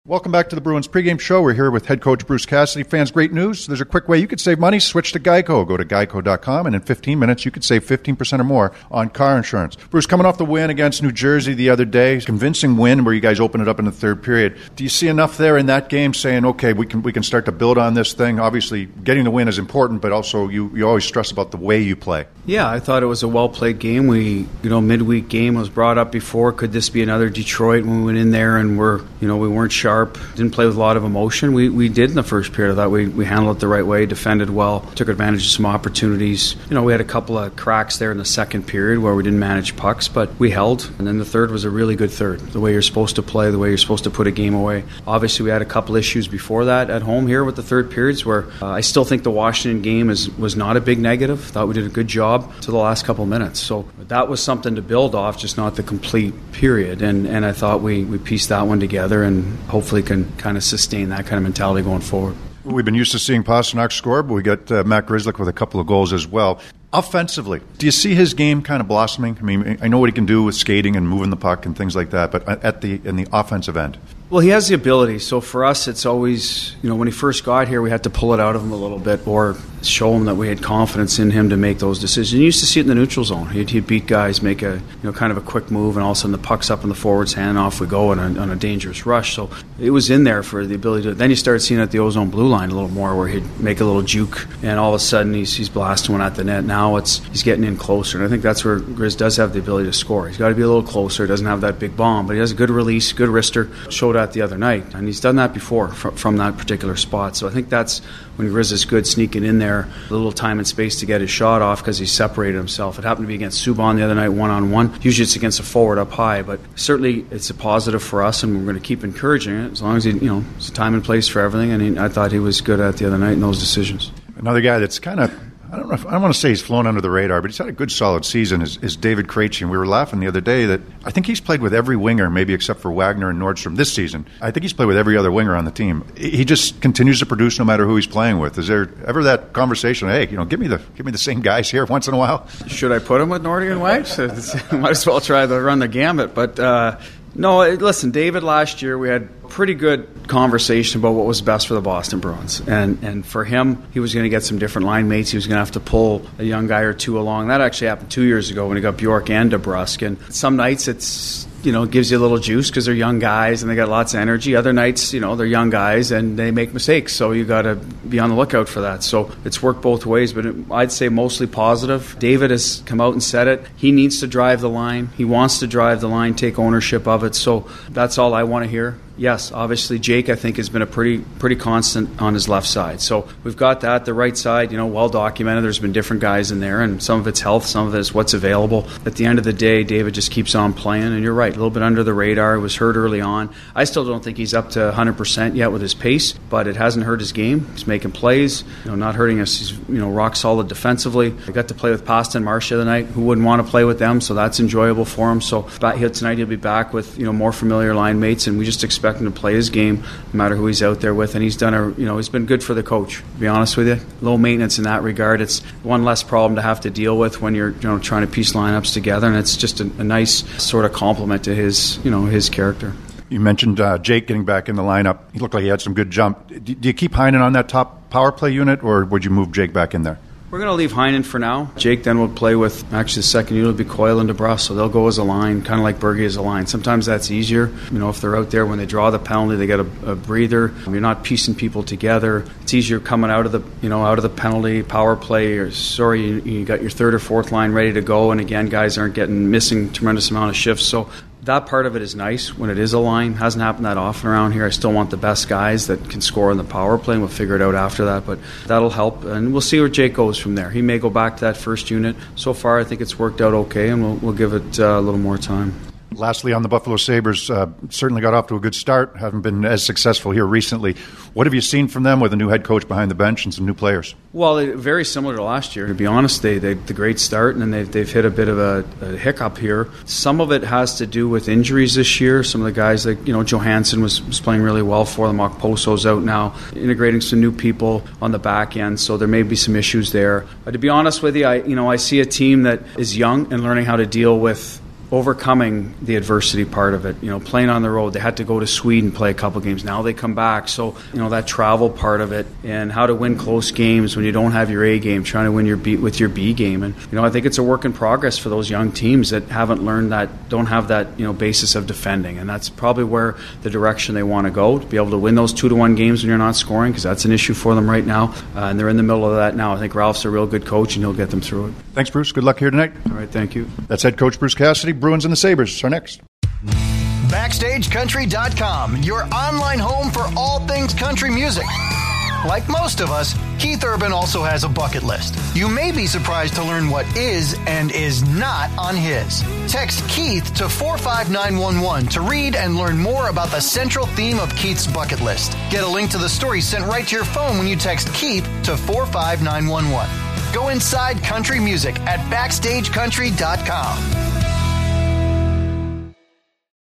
Welcome back to the Bruins pregame show. We're here with head coach Bruce Cassidy. Fans, great news. There's a quick way you could save money. Switch to Geico. Go to geico.com, and in 15 minutes, you could save 15% or more on car insurance. Bruce, coming off the win against New Jersey the other day, convincing win where you guys opened it up in the third period. Do you see enough there in that game saying, okay, we can start to build on this thing? Obviously, getting the win is important, but also you always stress about the way you play. Yeah, I thought it was a well-played game. Midweek game was brought up before. Could this be another Detroit when we went in there and we weren't sharp, didn't play with a lot of emotion? We did in the first period. I thought we handled it the right way, defended well, took advantage of some opportunities. We had a couple of cracks there in the second period where we didn't manage pucks, but we held. And then the third was a really good third, the way you're supposed to play, the way you're supposed to put a game away. Obviously, we had a couple issues before that at home here with the third periods where I still think the Washington game was not a big negative. Thought we did a good job to the last couple of minutes. So that was something to build off, just not the complete period. And I thought we pieced that one together and hopefully can kind of sustain that kind of mentality going forward. We've been used to seeing Pastrnak score, but we got Matt Grzelcyk with a couple of goals as well. Offensively, do you see his game kind of blossoming? I mean, I know what he can do with skating and moving the puck and things like that, but in the offensive end? Well, he has the ability. So for us, it's always, when he first got here, we had to pull it out of him a little bit or show him that we had confidence in him to make those decisions. You used to see it in the neutral zone. He'd beat guys, make a kind of a quick move, and all of a sudden the puck's up in the forward's hand, off we go on a dangerous rush. So it was in there for the ability to. Then you started seeing it at the ozone blue line a little more, where he'd make a little juke, and all of a sudden he's blasting one at the net. Now he's getting in closer, and I think that's where Grizz does have the ability to score. He's got to be a little closer. Doesn't have that big bomb, but he has a good release, good wrister. Showed that the other night, and he's done that before from that particular spot. So I think that's when Grizz is good, sneaking in there, a little time and space to get his shot off because he separated himself. It happened to be against Subban the other night, one-on-one. Usually it's against a forward up high, but certainly it's a positive for us, and we're going to keep encouraging it as long as it's a time and place for everything. And I thought he was good at the other night in those decisions. Another guy that's kind of, I don't want to say he's flown under the radar, but he's had a good solid season is David Krejci. And we were laughing the other day that I think he's played with every winger, maybe except for Wagner and Nordstrom this season. I think he's played with every other winger on the team. He just continues to produce no matter who he's playing with. Is there ever that conversation, hey, give me the same guys here once in a while? Should I put him with Nordy and Wags? Might as well try to run the gambit. But no, listen, David last year we had pretty good conversation about what was best for the Boston Bruins. And for him, he was going to get some different line mates. He was going to have to pull a young guy or two along. That actually happened 2 years ago when he got Bjork and DeBrusk. And some nights it's, it gives you a little juice because they're young guys and they got lots of energy. Other nights, they're young guys and they make mistakes. So you got to be on the lookout for that. So it's worked both ways, but I'd say mostly positive. David has come out and said it. He needs to drive the line. He wants to drive the line, take ownership of it. So that's all I want to hear. Yes, obviously Jake, I think, has been a pretty constant on his left side. So we've got that. The right side, well documented. There's been different guys in there, and some of it's health, some of it is what's available. At the end of the day, David just keeps on playing, and you're right, a little bit under the radar. He was hurt early on. I still don't think he's up to 100% yet with his pace, but it hasn't hurt his game. He's making plays, not hurting us. He's rock solid defensively. I got to play with Pasta and Marsh the other night. Who wouldn't want to play with them? So that's enjoyable for him. So tonight he'll be back with more familiar line mates, and we just expect him to play his game no matter who he's out there with. And he's done he's been good for the coach, to be honest with you. Low maintenance in that regard. It's one less problem to have to deal with when you're trying to piece lineups together, and it's just a nice sort of compliment to his his character. You mentioned Jake getting back in the lineup. He looked like he had some good jump. Do you keep Heinen on that top power play unit, or would you move Jake back in there? We're going to leave Heinen for now. Jake then will play with, actually the second unit will be Coyle and DeBrusk, so they'll go as a line, kind of like Berge as a line. Sometimes that's easier. If they're out there when they draw the penalty, they get a breather. You're not piecing people together. It's easier coming out of the penalty, power play, you got your third or fourth line ready to go, and again, guys aren't missing tremendous amount of shifts. So that part of it is nice when it is a line. Hasn't happened that often around here. I still want the best guys that can score in the power play, and we'll figure it out after that. But that'll help, and we'll see where Jake goes from there. He may go back to that first unit. So far, I think it's worked out okay, and we'll give it a little more time. Lastly, on the Buffalo Sabres, certainly got off to a good start. Haven't been as successful here recently. What have you seen from them with a new head coach behind the bench and some new players? Well, very similar to last year. To be honest, they the great start, and then they've hit a bit of a hiccup here. Some of it has to do with injuries this year. Some of the guys, like Johansson was playing really well for them. Okposo's out now, integrating some new people on the back end, so there may be some issues there. To be honest with you, I see a team that is young and learning how to deal with overcoming the adversity part of it, playing on the road. They had to go to Sweden, play a couple games. Now they come back. So, that travel part of it and how to win close games when you don't have your A game, trying to win with your B game. And, I think it's a work in progress for those young teams that haven't learned that, don't have that, basis of defending. And that's probably where the direction they want to go, to be able to win those 2-1 games when you're not scoring, because that's an issue for them right now. And they're in the middle of that now. I think Ralph's a real good coach, and he'll get them through it. Thanks, Bruce. Good luck here tonight. All right, thank you. That's head coach Bruce Cassidy. Bruins and the Sabres are next. BackstageCountry.com, your online home for all things country music. Like most of us, Keith Urban also has a bucket list. You may be surprised to learn what is and is not on his. Text Keith to 45911 to read and learn more about the central theme of Keith's bucket list. Get a link to the story sent right to your phone when you text Keith to 45911. Go inside country music at BackstageCountry.com.